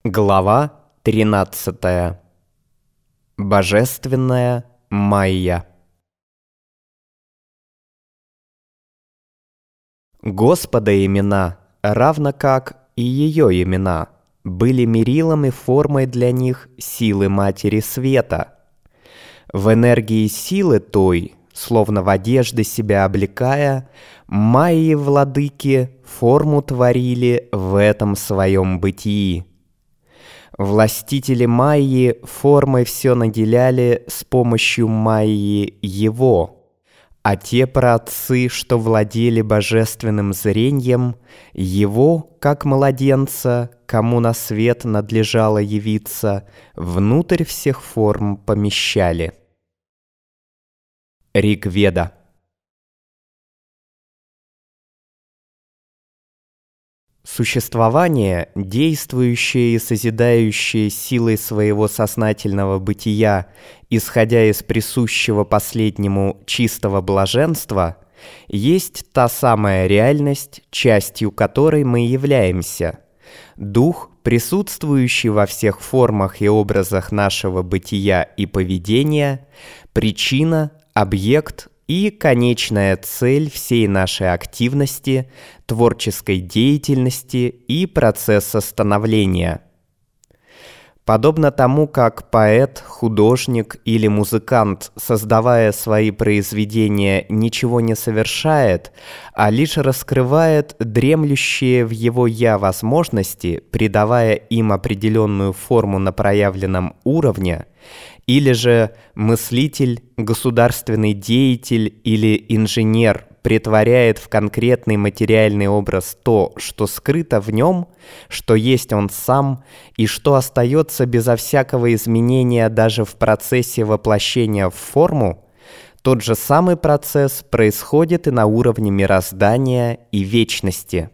Глава 13. Божественная Майя. Господа имена, равно как и ее имена, были мерилом и формой для них силы Матери Света. В энергии силы той, словно в одежды себя облекая, Майи-владыки форму творили в этом своем бытии. Властители Майи формой все наделяли с помощью Майи его, а те праотцы, что владели божественным зрением, его, как младенца, кому на свет надлежало явиться, внутрь всех форм помещали. Ригведа. Существование, действующее и созидающее силой своего сознательного бытия, исходя из присущего последнему чистого блаженства, есть та самая реальность, частью которой мы являемся. Дух, присутствующий во всех формах и образах нашего бытия и поведения, причина, объект и конечная цель всей нашей активности, творческой деятельности и процесса становления. Подобно тому, как поэт, художник или музыкант, создавая свои произведения, ничего не совершает, а лишь раскрывает дремлющие в его «я» возможности, придавая им определенную форму на проявленном уровне, или же мыслитель, государственный деятель или инженер претворяет в конкретный материальный образ то, что скрыто в нем, что есть он сам и что остается безо всякого изменения даже в процессе воплощения в форму, тот же самый процесс происходит и на уровне мироздания и вечности.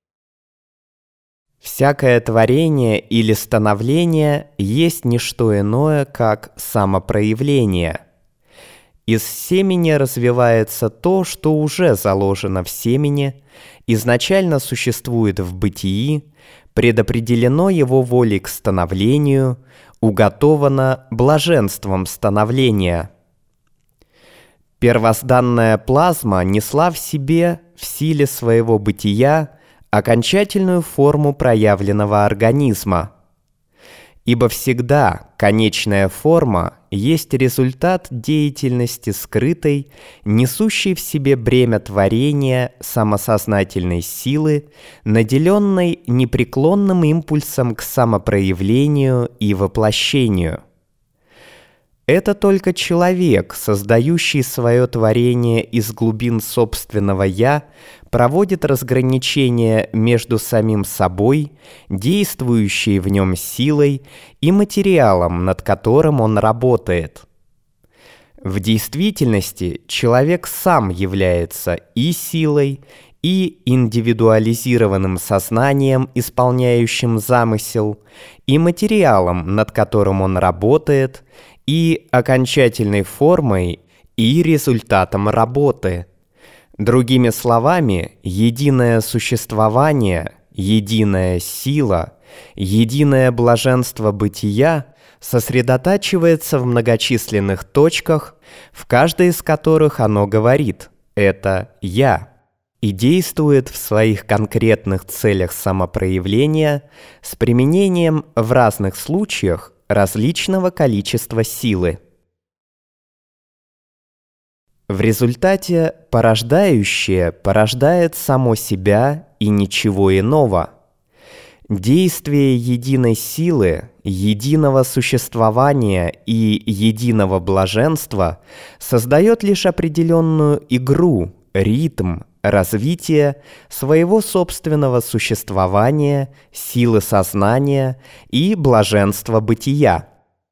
Всякое творение или становление есть не что иное, как самопроявление. Из семени развивается то, что уже заложено в семени, изначально существует в бытии, предопределено его волей к становлению, уготовано блаженством становления. Первозданная плазма несла в себе, в силе своего бытия, окончательную форму проявленного организма. Ибо всегда конечная форма есть результат деятельности скрытой, несущей в себе бремя творения самосознательной силы, наделенной непреклонным импульсом к самопроявлению и воплощению. Это только человек, создающий свое творение из глубин собственного «я», проводит разграничение между самим собой, действующей в нем силой, и материалом, над которым он работает. В действительности человек сам является и силой, и индивидуализированным сознанием, исполняющим замысел, и материалом, над которым он работает, и окончательной формой, и результатом работы. Другими словами, единое существование, единая сила, единое блаженство бытия сосредотачивается в многочисленных точках, в каждой из которых оно говорит «это я», и действует в своих конкретных целях самопроявления с применением в разных случаях различного количества силы. В результате порождающее порождает само себя и ничего иного. Действие единой силы, единого существования и единого блаженства создает лишь определенную игру, ритм, развитие своего собственного существования, силы сознания и блаженства бытия.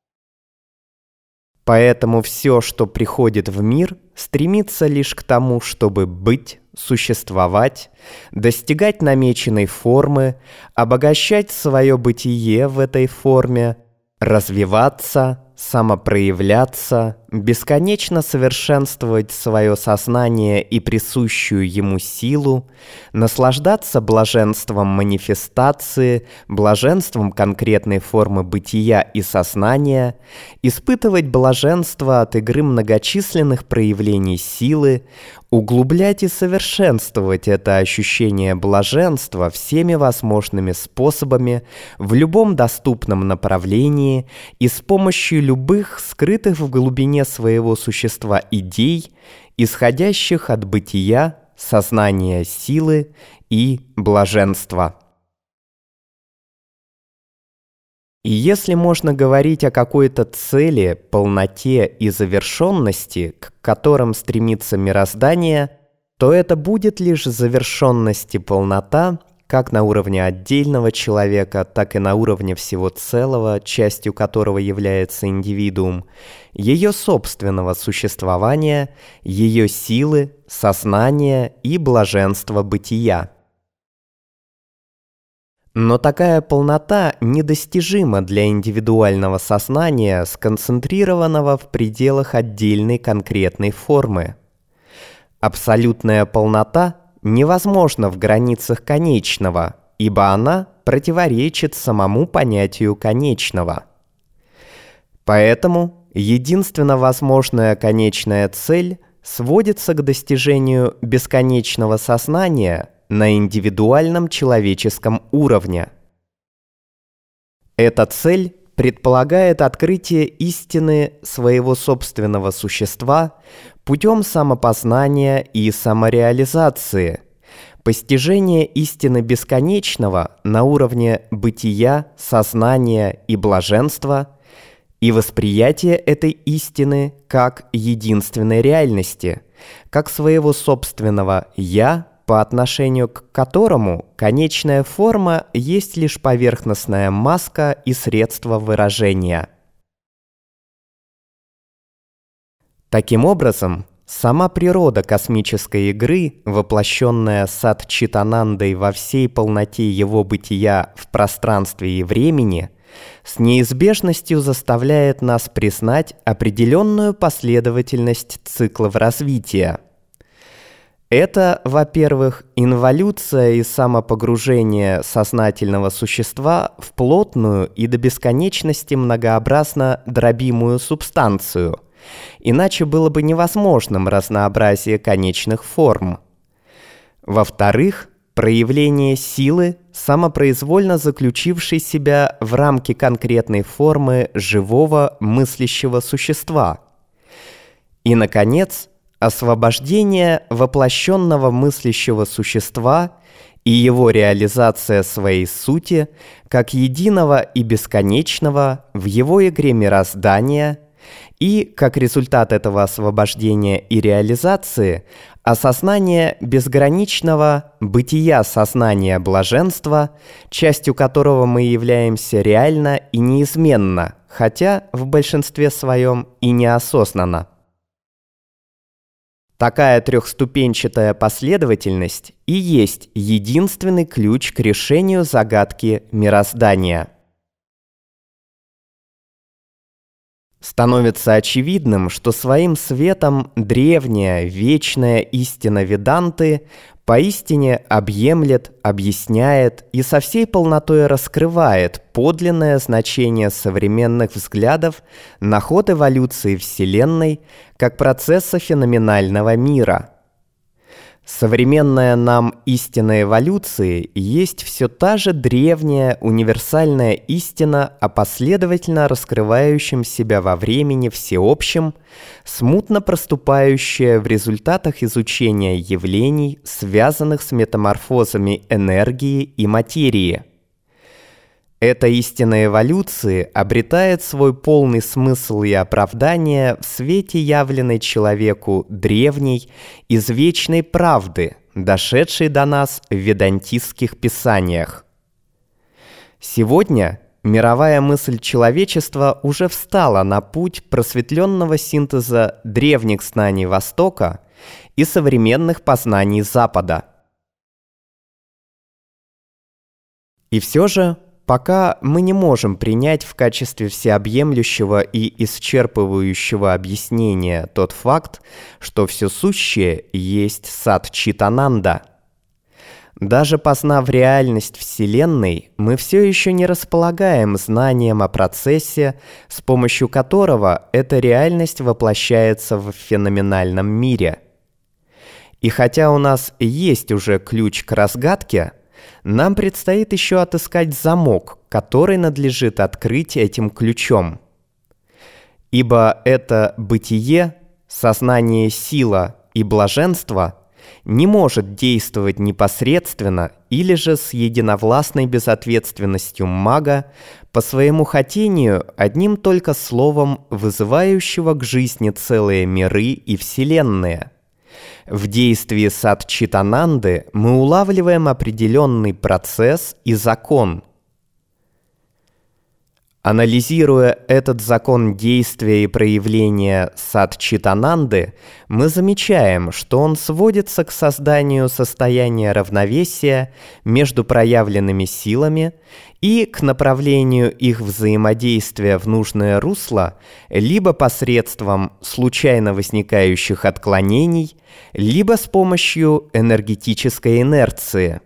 Поэтому все, что приходит в мир, стремится лишь к тому, чтобы быть, существовать, достигать намеченной формы, обогащать свое бытие в этой форме, развиваться, самопроявляться, бесконечно совершенствовать свое сознание и присущую ему силу, наслаждаться блаженством манифестации, блаженством конкретной формы бытия и сознания, испытывать блаженство от игры многочисленных проявлений силы, углублять и совершенствовать это ощущение блаженства всеми возможными способами, в любом доступном направлении и с помощью любых скрытых в глубине своего существа идей, исходящих от бытия, сознания силы и блаженства. И если можно говорить о какой-то цели, полноте и завершенности, к которым стремится мироздание, то это будет лишь завершенность и полнота, как на уровне отдельного человека, так и на уровне всего целого, частью которого является индивидуум, ее собственного существования, ее силы, сознания и блаженства бытия. Но такая полнота недостижима для индивидуального сознания, сконцентрированного в пределах отдельной конкретной формы. Абсолютная полнота невозможна в границах конечного, ибо она противоречит самому понятию конечного. Поэтому единственно возможная конечная цель сводится к достижению бесконечного сознания на индивидуальном человеческом уровне. Эта цель предполагает открытие истины своего собственного существа путем самопознания и самореализации, постижение истины бесконечного на уровне бытия, сознания и блаженства и восприятие этой истины как единственной реальности, как своего собственного «я», по отношению к которому конечная форма есть лишь поверхностная маска и средство выражения. Таким образом, сама природа космической игры, воплощенная Сатчитанандой во всей полноте его бытия в пространстве и времени, с неизбежностью заставляет нас признать определенную последовательность циклов развития. Это, во-первых, инволюция и самопогружение сознательного существа в плотную и до бесконечности многообразно дробимую субстанцию, иначе было бы невозможным разнообразие конечных форм. Во-вторых, проявление силы, самопроизвольно заключившей себя в рамки конкретной формы живого мыслящего существа. И, наконец, освобождение воплощенного мыслящего существа и его реализация своей сути как единого и бесконечного в его игре мироздания и, как результат этого освобождения и реализации, осознание безграничного бытия сознания блаженства, частью которого мы являемся реально и неизменно, хотя в большинстве своем и неосознанно. Такая трехступенчатая последовательность и есть единственный ключ к решению загадки мироздания. Становится очевидным, что своим светом древняя, вечная истина Веданты поистине объемлет, объясняет и со всей полнотой раскрывает подлинное значение современных взглядов на ход эволюции Вселенной как процесса феноменального мира. Современная нам истина эволюции есть все та же древняя универсальная истина о последовательно раскрывающем себя во времени всеобщем, смутно проступающая в результатах изучения явлений, связанных с метаморфозами энергии и материи. Эта истина эволюции обретает свой полный смысл и оправдание в свете явленной человеку древней, извечной правды, дошедшей до нас в ведантистских писаниях. Сегодня мировая мысль человечества уже встала на путь просветленного синтеза древних знаний Востока и современных познаний Запада. И все же, пока мы не можем принять в качестве всеобъемлющего и исчерпывающего объяснения тот факт, что все сущее есть Сат Читананда. Даже познав реальность Вселенной, мы все еще не располагаем знанием о процессе, с помощью которого эта реальность воплощается в феноменальном мире. И хотя у нас есть уже ключ к разгадке, нам предстоит еще отыскать замок, который надлежит открыть этим ключом. Ибо это бытие, сознание, сила и блаженство не может действовать непосредственно или же с единовластной безответственностью мага по своему хотению одним только словом, вызывающего к жизни целые миры и вселенные. В действии Сат Читананды мы улавливаем определенный процесс и закон. Анализируя этот закон действия и проявления Сат Читананды, мы замечаем, что он сводится к созданию состояния равновесия между проявленными силами и к направлению их взаимодействия в нужное русло либо посредством случайно возникающих отклонений, либо с помощью энергетической инерции.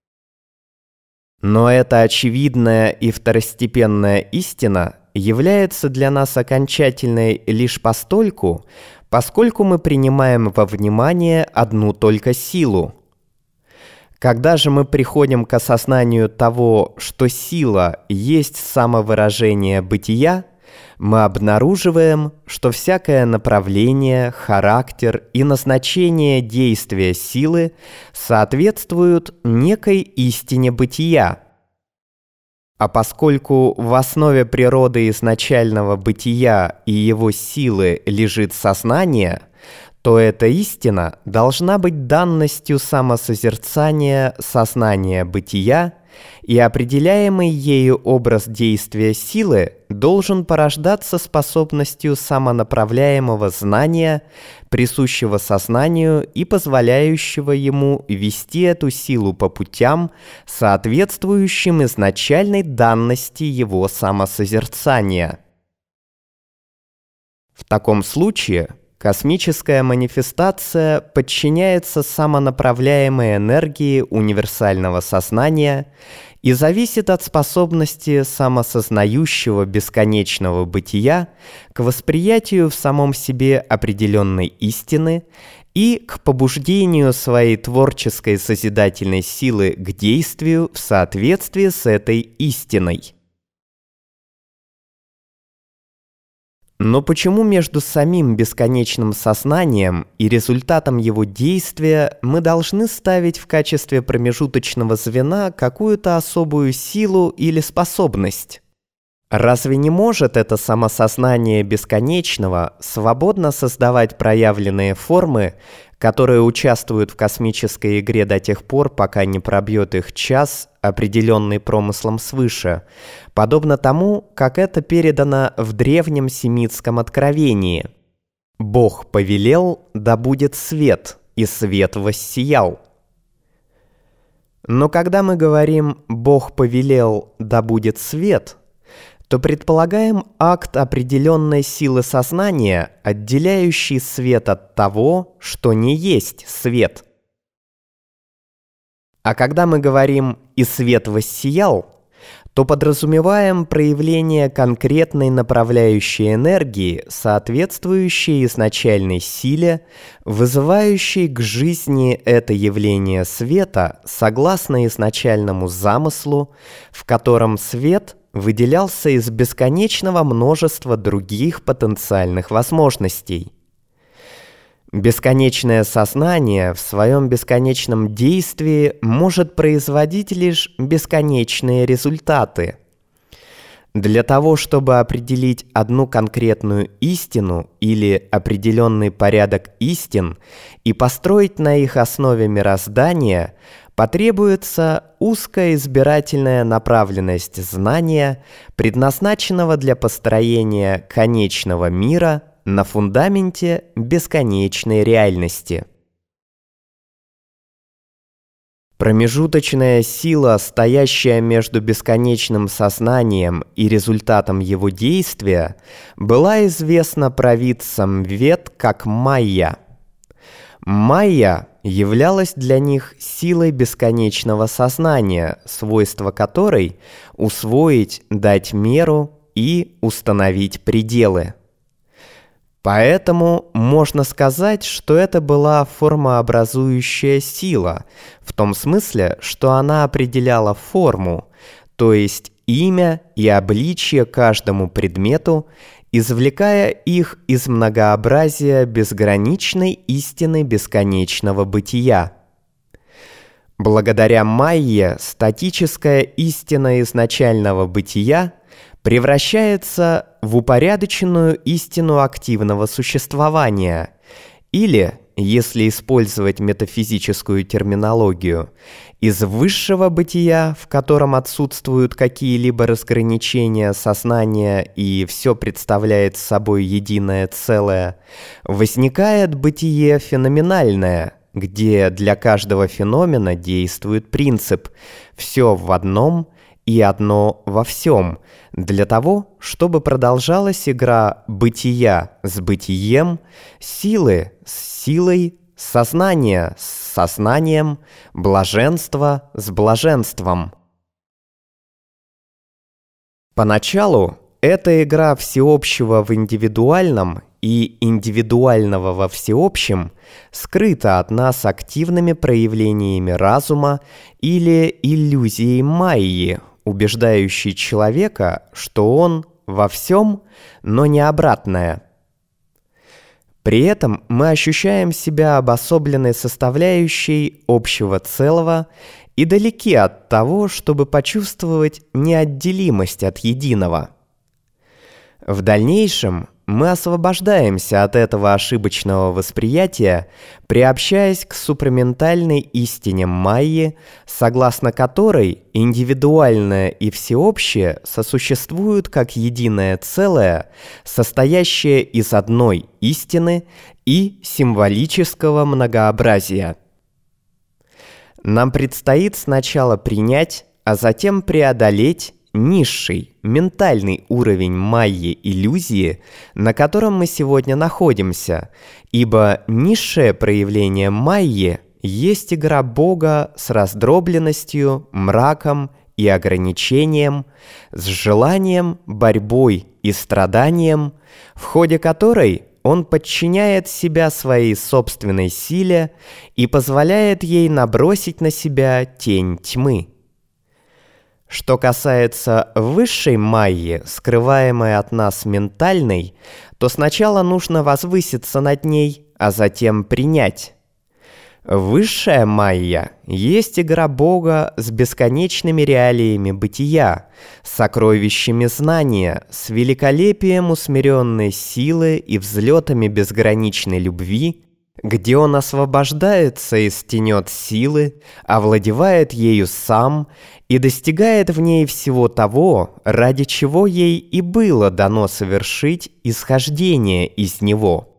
Но эта очевидная и второстепенная истина является для нас окончательной лишь постольку, поскольку мы принимаем во внимание одну только силу. Когда же мы приходим к осознанию того, что сила есть самовыражение бытия, мы обнаруживаем, что всякое направление, характер и назначение действия силы соответствуют некой истине бытия. А поскольку в основе природы изначального бытия и его силы лежит сознание, то эта истина должна быть данностью самосозерцания сознания бытия, и определяемый ею образ действия силы должен порождаться способностью самонаправляемого знания, присущего сознанию и позволяющего ему вести эту силу по путям, соответствующим изначальной данности его самосозерцания. В таком случае космическая манифестация подчиняется самонаправляемой энергии универсального сознания и зависит от способности самосознающего бесконечного бытия к восприятию в самом себе определенной истины и к побуждению своей творческой созидательной силы к действию в соответствии с этой истиной. Но почему между самим бесконечным сознанием и результатом его действия мы должны ставить в качестве промежуточного звена какую-то особую силу или способность? Разве не может это самосознание бесконечного свободно создавать проявленные формы, которые участвуют в космической игре до тех пор, пока не пробьет их час, определенный промыслом свыше, подобно тому, как это передано в древнем семитском откровении? «Бог повелел, да будет свет, и свет воссиял». Но когда мы говорим «Бог повелел, да будет свет», то предполагаем акт определенной силы сознания, отделяющий свет от того, что не есть свет. А когда мы говорим «и свет воссиял», то подразумеваем проявление конкретной направляющей энергии, соответствующей изначальной силе, вызывающей к жизни это явление света согласно изначальному замыслу, в котором свет выделялся из бесконечного множества других потенциальных возможностей. Бесконечное сознание в своем бесконечном действии может производить лишь бесконечные результаты. Для того, чтобы определить одну конкретную истину или определенный порядок истин и построить на их основе мироздание, потребуется узкая избирательная направленность знания, предназначенного для построения конечного мира на фундаменте бесконечной реальности. Промежуточная сила, стоящая между бесконечным сознанием и результатом его действия, была известна провидцам Вед как Майя. Майя являлась для них силой бесконечного сознания, свойство которой – усвоить, дать меру и установить пределы. Поэтому можно сказать, что это была формообразующая сила, в том смысле, что она определяла форму, то есть имя и обличие каждому предмету, извлекая их из многообразия безграничной истины бесконечного бытия. Благодаря Майе статическая истина изначального бытия превращается в упорядоченную истину активного существования, или, если использовать метафизическую терминологию, из высшего бытия, в котором отсутствуют какие-либо разграничения сознания и все представляет собой единое целое, возникает бытие феноменальное, где для каждого феномена действует принцип «все в одном» и одно во всем, для того, чтобы продолжалась игра бытия с бытием, силы с силой, сознания с сознанием, блаженства с блаженством. Поначалу эта игра всеобщего в индивидуальном и индивидуального во всеобщем скрыта от нас активными проявлениями разума или иллюзией Майи, убеждающий человека, что он во всем, но не обратное. При этом мы ощущаем себя обособленной составляющей общего целого и далеки от того, чтобы почувствовать неотделимость от единого. В дальнейшем мы освобождаемся от этого ошибочного восприятия, приобщаясь к супраментальной истине Майи, согласно которой индивидуальное и всеобщее сосуществуют как единое целое, состоящее из одной истины и символического многообразия. Нам предстоит сначала принять, а затем преодолеть низший, ментальный уровень Майи-иллюзии, на котором мы сегодня находимся, ибо низшее проявление Майи есть игра Бога с раздробленностью, мраком и ограничением, с желанием, борьбой и страданием, в ходе которой он подчиняет себя своей собственной силе и позволяет ей набросить на себя тень тьмы. Что касается высшей Майи, скрываемой от нас ментальной, то сначала нужно возвыситься над ней, а затем принять. Высшая Майя есть игра Бога с бесконечными реалиями бытия, сокровищами знания, с великолепием усмиренной силы и взлетами безграничной любви, где он освобождается из тенет силы, овладевает ею сам и достигает в ней всего того, ради чего ей и было дано совершить исхождение из него.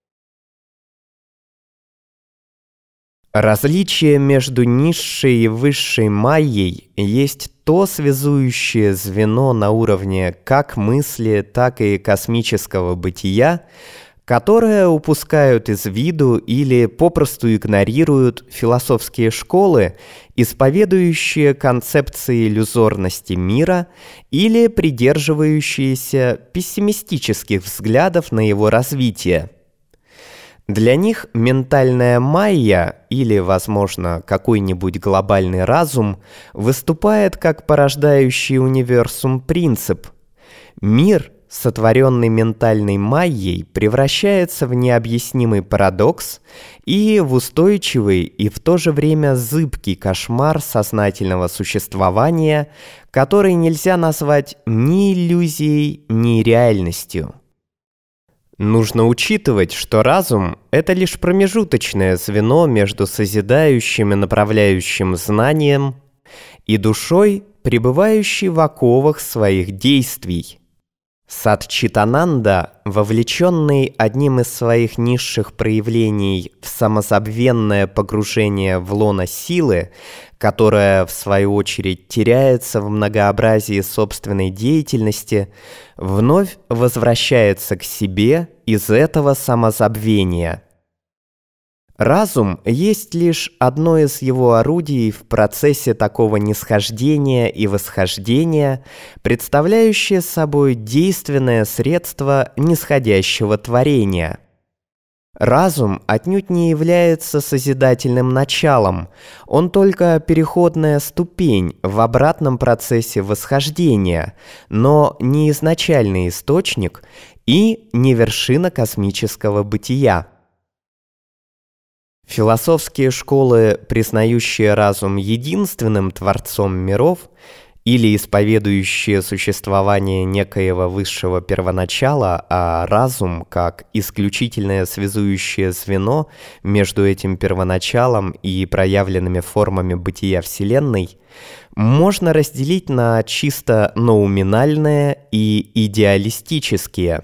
Различие между низшей и высшей Майей есть то связующее звено на уровне как мысли, так и космического бытия, которые упускают из виду или попросту игнорируют философские школы, исповедующие концепции иллюзорности мира или придерживающиеся пессимистических взглядов на его развитие. Для них ментальная Майя или, возможно, какой-нибудь глобальный разум выступает как порождающий универсум принцип. Мир, сотворенный ментальной Майей, превращается в необъяснимый парадокс и в устойчивый и в то же время зыбкий кошмар сознательного существования, который нельзя назвать ни иллюзией, ни реальностью. Нужно учитывать, что разум – это лишь промежуточное звено между созидающим и направляющим знанием и душой, пребывающей в оковах своих действий. Сатчитананда, вовлеченный одним из своих низших проявлений в самозабвенное погружение в лоно силы, которая, в свою очередь, теряется в многообразии собственной деятельности, вновь возвращается к себе из этого самозабвения. Разум есть лишь одно из его орудий в процессе такого нисхождения и восхождения, представляющее собой действенное средство нисходящего творения. Разум отнюдь не является созидательным началом, он только переходная ступень в обратном процессе восхождения, но не изначальный источник и не вершина космического бытия. Философские школы, признающие разум единственным творцом миров или исповедующие существование некоего высшего первоначала, а разум как исключительное связующее звено между этим первоначалом и проявленными формами бытия Вселенной, можно разделить на чисто ноуминальные и идеалистические.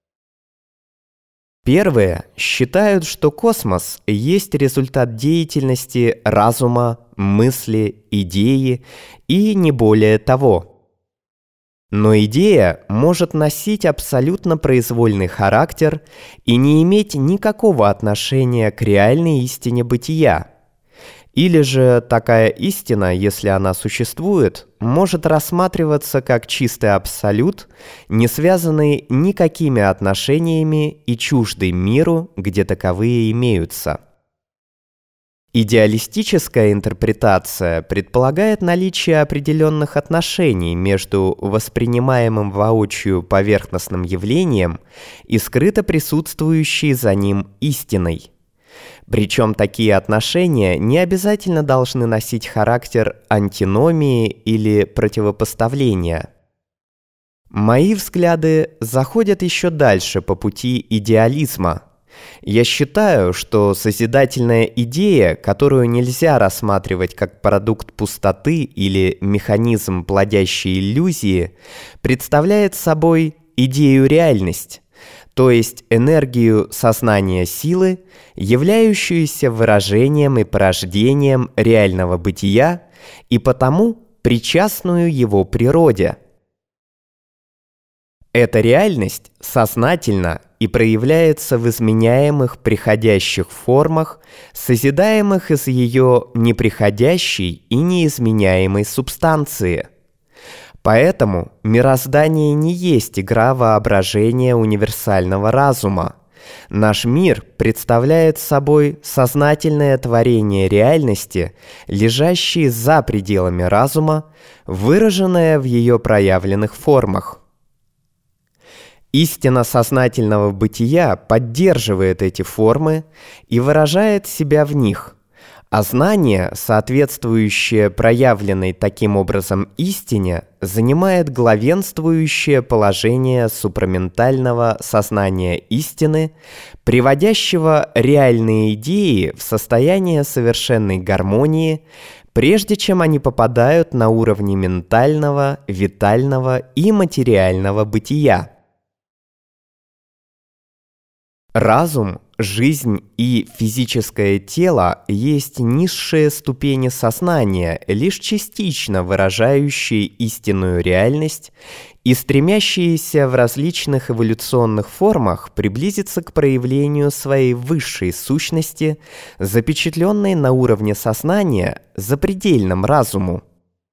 Первые считают, что космос есть результат деятельности разума, мысли, идеи и не более того. Но идея может носить абсолютно произвольный характер и не иметь никакого отношения к реальной истине бытия. Или же такая истина, если она существует, может рассматриваться как чистый абсолют, не связанный никакими отношениями и чуждый миру, где таковые имеются. Идеалистическая интерпретация предполагает наличие определенных отношений между воспринимаемым воочию поверхностным явлением и скрыто присутствующей за ним истиной. Причем такие отношения не обязательно должны носить характер антиномии или противопоставления. Мои взгляды заходят еще дальше по пути идеализма. Я считаю, что созидательная идея, которую нельзя рассматривать как продукт пустоты или механизм плодящей иллюзии, представляет собой идею-реальность, то есть энергию сознания силы, являющуюся выражением и порождением реального бытия и потому причастную его природе. Эта реальность сознательна и проявляется в изменяемых приходящих формах, созидаемых из ее неприходящей и неизменяемой субстанции. Поэтому мироздание не есть игра воображения универсального разума. Наш мир представляет собой сознательное творение реальности, лежащее за пределами разума, выраженное в ее проявленных формах. Истина сознательного бытия поддерживает эти формы и выражает себя в них, а знание, соответствующее проявленной таким образом истине, занимает главенствующее положение супраментального сознания истины, приводящего реальные идеи в состояние совершенной гармонии, прежде чем они попадают на уровни ментального, витального и материального бытия. Разум, жизнь и физическое тело есть низшие ступени сознания, лишь частично выражающие истинную реальность и стремящиеся в различных эволюционных формах приблизиться к проявлению своей высшей сущности, запечатленной на уровне сознания, запредельном разуму.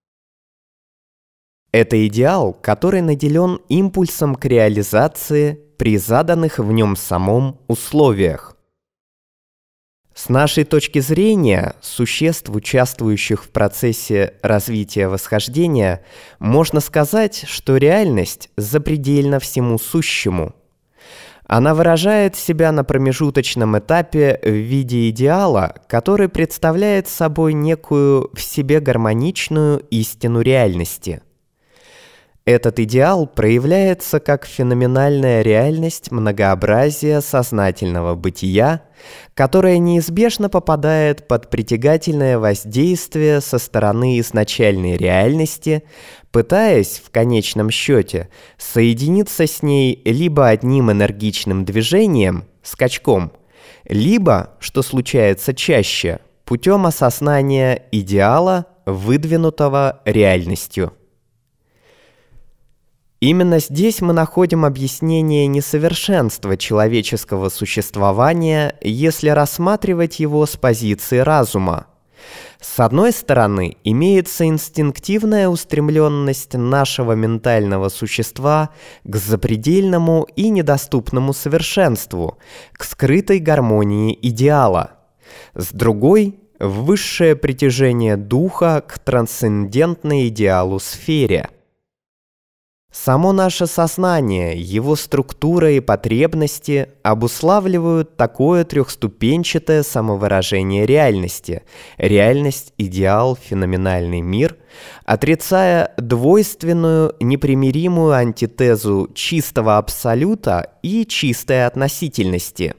Это идеал, который наделен импульсом к реализации при заданных в нем самом условиях. С нашей точки зрения, существ, участвующих в процессе развития восхождения, можно сказать, что реальность запредельна всему сущему. Она выражает себя на промежуточном этапе в виде идеала, который представляет собой некую в себе гармоничную истину реальности. Этот идеал проявляется как феноменальная реальность многообразия сознательного бытия, которая неизбежно попадает под притягательное воздействие со стороны изначальной реальности, пытаясь, в конечном счете, соединиться с ней либо одним энергичным движением, скачком, либо, что случается чаще, путем осознания идеала, выдвинутого реальностью. Именно здесь мы находим объяснение несовершенства человеческого существования, если рассматривать его с позиции разума. С одной стороны, имеется инстинктивная устремленность нашего ментального существа к запредельному и недоступному совершенству, к скрытой гармонии идеала. С другой – высшее притяжение духа к трансцендентной идеалу сфере. Само наше сознание, его структура и потребности обуславливают такое трехступенчатое самовыражение реальности, реальность, идеал, феноменальный мир, отрицая двойственную, непримиримую антитезу чистого абсолюта и чистой относительности.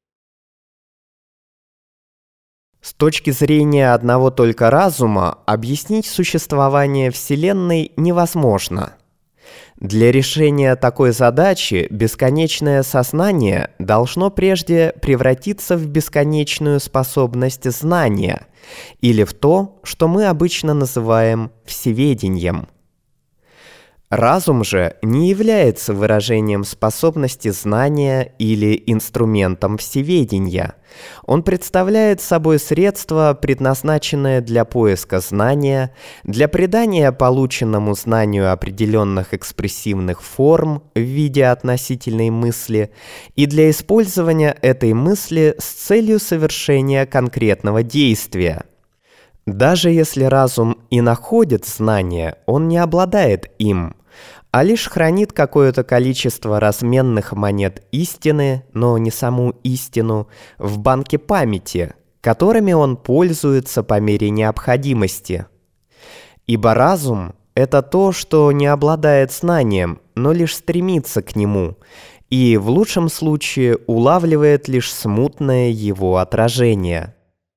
С точки зрения одного только разума объяснить существование Вселенной невозможно. Для решения такой задачи бесконечное сознание должно прежде превратиться в бесконечную способность знания, или в то, что мы обычно называем всеведением. Разум же не является выражением способности знания или инструментом всеведения. Он представляет собой средство, предназначенное для поиска знания, для придания полученному знанию определенных экспрессивных форм в виде относительной мысли и для использования этой мысли с целью совершения конкретного действия. Даже если разум и находит знание, он не обладает им, а лишь хранит какое-то количество разменных монет истины, но не саму истину, в банке памяти, которыми он пользуется по мере необходимости. Ибо разум – это то, что не обладает знанием, но лишь стремится к нему, и в лучшем случае улавливает лишь смутное его отражение.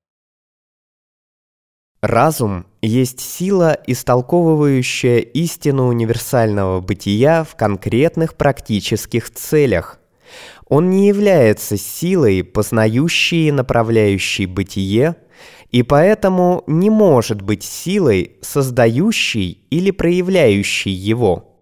Разум есть сила, истолковывающая истину универсального бытия в конкретных практических целях. Он не является силой, познающей и направляющей бытие, и поэтому не может быть силой, создающей или проявляющей его.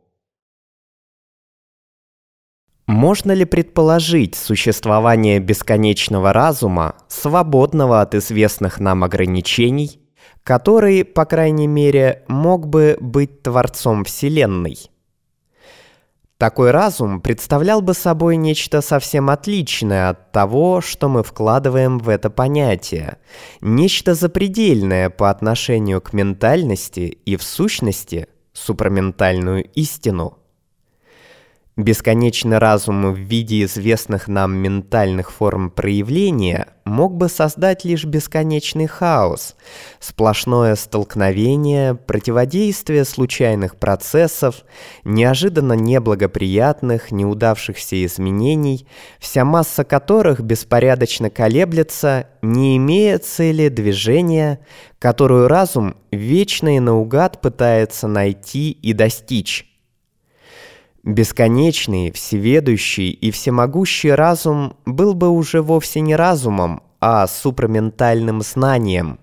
Можно ли предположить существование бесконечного разума, свободного от известных нам ограничений, который, по крайней мере, мог бы быть творцом Вселенной? Такой разум представлял бы собой нечто совсем отличное от того, что мы вкладываем в это понятие, нечто запредельное по отношению к ментальности и, в сущности, супраментальную истину. Бесконечный разум в виде известных нам ментальных форм проявления мог бы создать лишь бесконечный хаос, сплошное столкновение, противодействие случайных процессов, неожиданно неблагоприятных, неудавшихся изменений, вся масса которых беспорядочно колеблется, не имея цели движения, которую разум вечно и наугад пытается найти и достичь. Бесконечный, всеведущий и всемогущий разум был бы уже вовсе не разумом, а супраментальным знанием.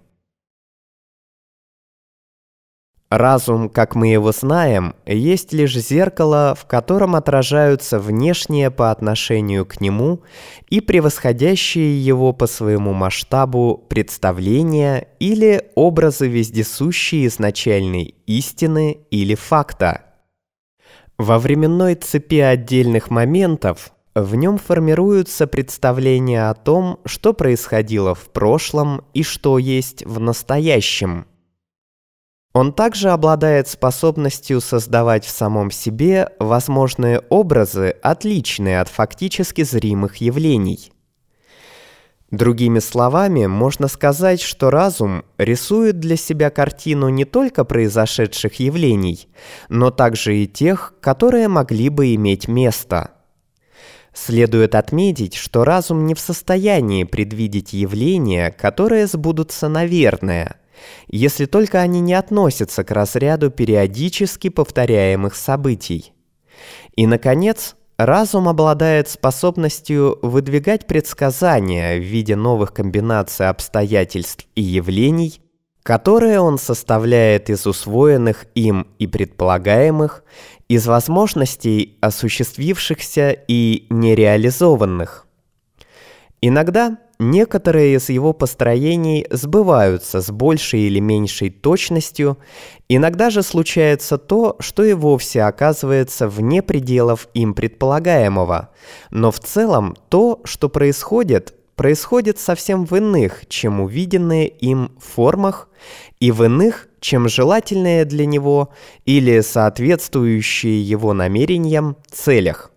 Разум, как мы его знаем, есть лишь зеркало, в котором отражаются внешние по отношению к нему и превосходящие его по своему масштабу представления или образы вездесущей изначальной истины или факта. Во временной цепи отдельных моментов в нем формируются представления о том, что происходило в прошлом и что есть в настоящем. Он также обладает способностью создавать в самом себе возможные образы, отличные от фактически зримых явлений. Другими словами, можно сказать, что разум рисует для себя картину не только произошедших явлений, но также и тех, которые могли бы иметь место. Следует отметить, что разум не в состоянии предвидеть явления, которые сбудутся наверное, если только они не относятся к разряду периодически повторяемых событий. И, наконец, разум обладает способностью выдвигать предсказания в виде новых комбинаций обстоятельств и явлений, которые он составляет из усвоенных им и предполагаемых, из возможностей осуществившихся и нереализованных. Иногда некоторые из его построений сбываются с большей или меньшей точностью, иногда же случается то, что и вовсе оказывается вне пределов им предполагаемого, но в целом то, что происходит совсем в иных, чем увиденные им формах, и в иных, чем желательные для него или соответствующие его намерениям целях.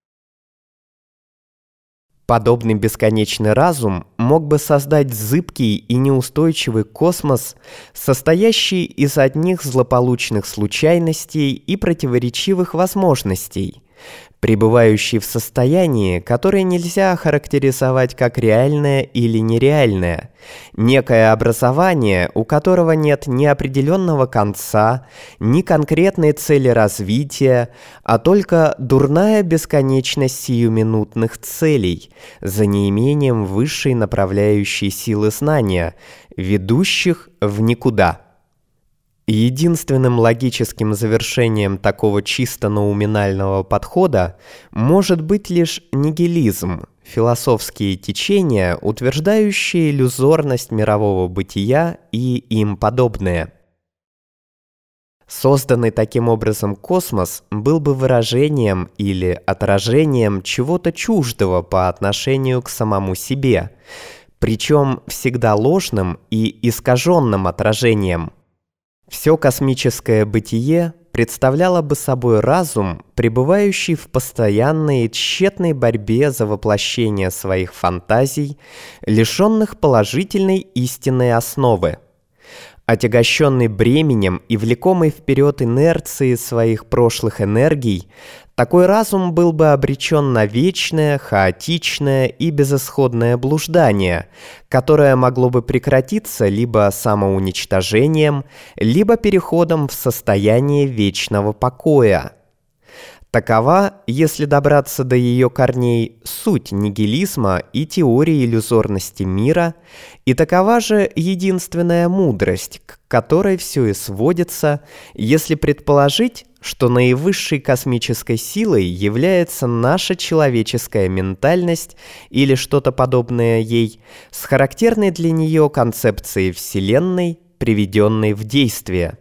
Подобный бесконечный разум мог бы создать зыбкий и неустойчивый космос, состоящий из одних злополучных случайностей и противоречивых возможностей, пребывающий в состоянии, которое нельзя охарактеризовать как реальное или нереальное, некое образование, у которого нет ни определенного конца, ни конкретной цели развития, а только дурная бесконечность сиюминутных целей, за неимением высшей направляющей силы знания, ведущих в никуда. Единственным логическим завершением такого чисто ноуминального подхода может быть лишь нигилизм, философские течения, утверждающие иллюзорность мирового бытия и им подобное. Созданный таким образом космос был бы выражением или отражением чего-то чуждого по отношению к самому себе, причем всегда ложным и искаженным отражением. Все космическое бытие представляло бы собой разум, пребывающий в постоянной и тщетной борьбе за воплощение своих фантазий, лишенных положительной истинной основы. Отягощенный бременем и влекомый вперед инерцией своих прошлых энергий, такой разум был бы обречен на вечное, хаотичное и безысходное блуждание, которое могло бы прекратиться либо самоуничтожением, либо переходом в состояние вечного покоя. Такова, если добраться до ее корней, суть нигилизма и теории иллюзорности мира, и такова же единственная мудрость, к которой все и сводится, если предположить, что наивысшей космической силой является наша человеческая ментальность или что-то подобное ей, с характерной для нее концепцией Вселенной, приведенной в действие.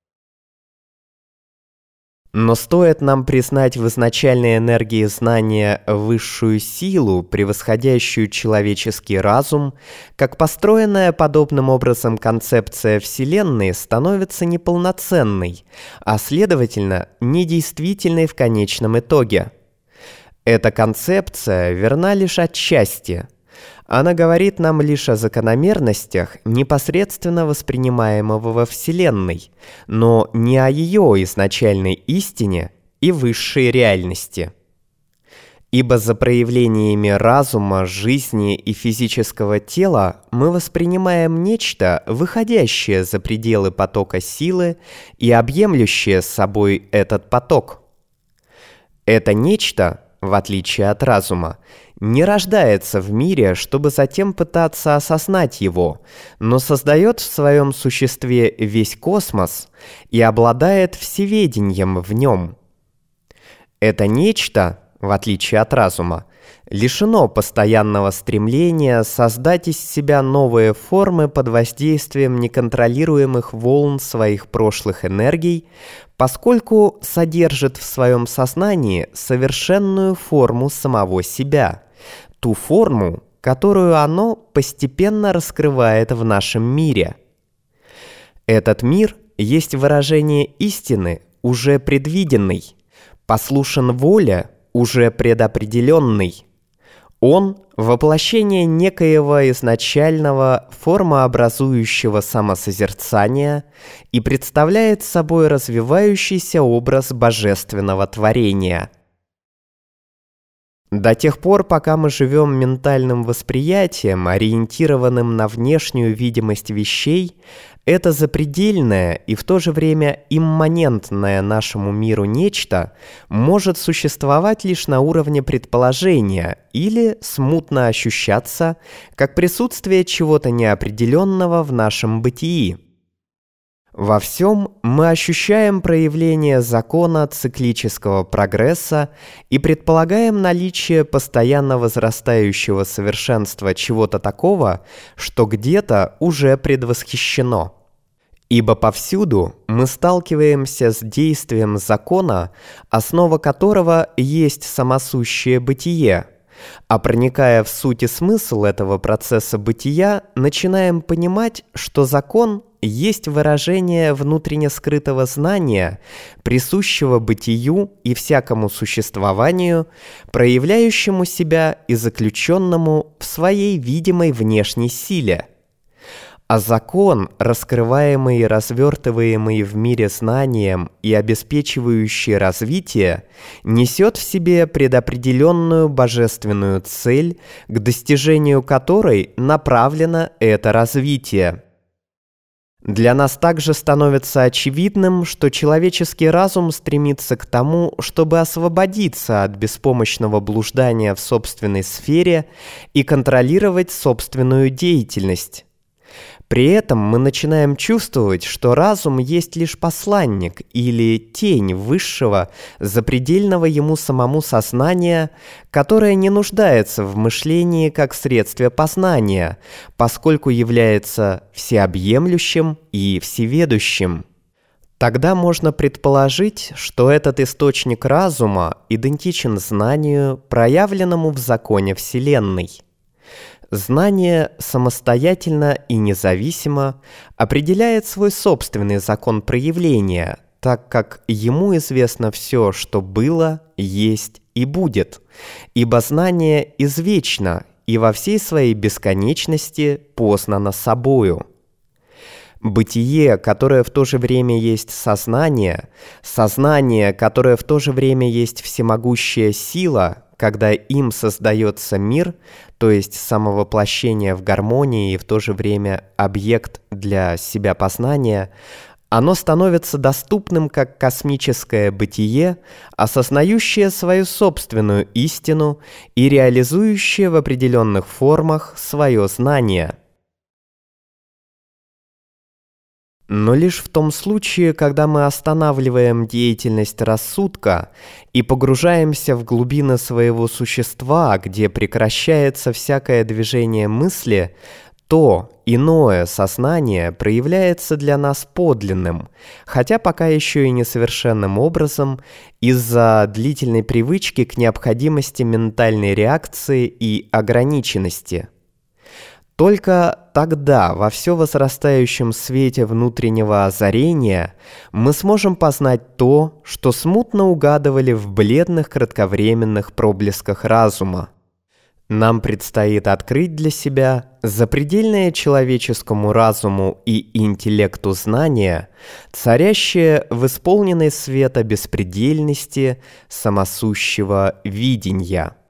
Но стоит нам признать в изначальной энергии знания высшую силу, превосходящую человеческий разум, как построенная подобным образом концепция Вселенной становится неполноценной, а следовательно, недействительной в конечном итоге. Эта концепция верна лишь отчасти. Она говорит нам лишь о закономерностях, непосредственно воспринимаемого во Вселенной, но не о ее изначальной истине и высшей реальности. Ибо за проявлениями разума, жизни и физического тела мы воспринимаем нечто, выходящее за пределы потока силы и объемлющее собой этот поток. Это нечто, в отличие от разума, не рождается в мире, чтобы затем пытаться осознать его, но создает в своем существе весь космос и обладает всеведением в нем. Это нечто, в отличие от разума, лишено постоянного стремления создать из себя новые формы под воздействием неконтролируемых волн своих прошлых энергий, поскольку содержит в своем сознании совершенную форму самого себя, ту форму, которую оно постепенно раскрывает в нашем мире. Этот мир есть выражение истины, уже предвиденной, послушен воле, уже предопределенной. Он – воплощение некоего изначального формообразующего самосозерцания и представляет собой развивающийся образ божественного творения. До тех пор, пока мы живем ментальным восприятием, ориентированным на внешнюю видимость вещей, это запредельное и в то же время имманентное нашему миру нечто может существовать лишь на уровне предположения или смутно ощущаться как присутствие чего-то неопределенного в нашем бытии. Во всем мы ощущаем проявление закона циклического прогресса и предполагаем наличие постоянно возрастающего совершенства чего-то такого, что где-то уже предвосхищено. Ибо повсюду мы сталкиваемся с действием закона, основа которого есть самосущее бытие, а проникая в суть и смысл этого процесса бытия, начинаем понимать, что закон есть выражение внутренне скрытого знания, присущего бытию и всякому существованию, проявляющему себя и заключенному в своей видимой внешней силе. А закон, раскрываемый и развертываемый в мире знанием и обеспечивающий развитие, несет в себе предопределенную божественную цель, к достижению которой направлено это развитие. Для нас также становится очевидным, что человеческий разум стремится к тому, чтобы освободиться от беспомощного блуждания в собственной сфере и контролировать собственную деятельность. При этом мы начинаем чувствовать, что разум есть лишь посланник или тень высшего, запредельного ему самому сознания, которое не нуждается в мышлении как средстве познания, поскольку является всеобъемлющим и всеведущим. Тогда можно предположить, что этот источник разума идентичен знанию, проявленному в законе Вселенной. Знание самостоятельно и независимо определяет свой собственный закон проявления, так как ему известно все, что было, есть и будет, ибо знание извечно и во всей своей бесконечности познано собою. Бытие, которое в то же время есть сознание, сознание, которое в то же время есть всемогущая сила, когда им создается мир, то есть самовоплощение в гармонии и в то же время объект для себя познания, оно становится доступным как космическое бытие, осознающее свою собственную истину и реализующее в определенных формах свое знание. Но лишь в том случае, когда мы останавливаем деятельность рассудка и погружаемся в глубины своего существа, где прекращается всякое движение мысли, то иное сознание проявляется для нас подлинным, хотя пока еще и несовершенным образом из-за длительной привычки к необходимости ментальной реакции и ограниченности. Только тогда, во все возрастающем свете внутреннего озарения, мы сможем познать то, что смутно угадывали в бледных кратковременных проблесках разума. Нам предстоит открыть для себя запредельное человеческому разуму и интеллекту знания, царящее в исполненной света беспредельности самосущего видения.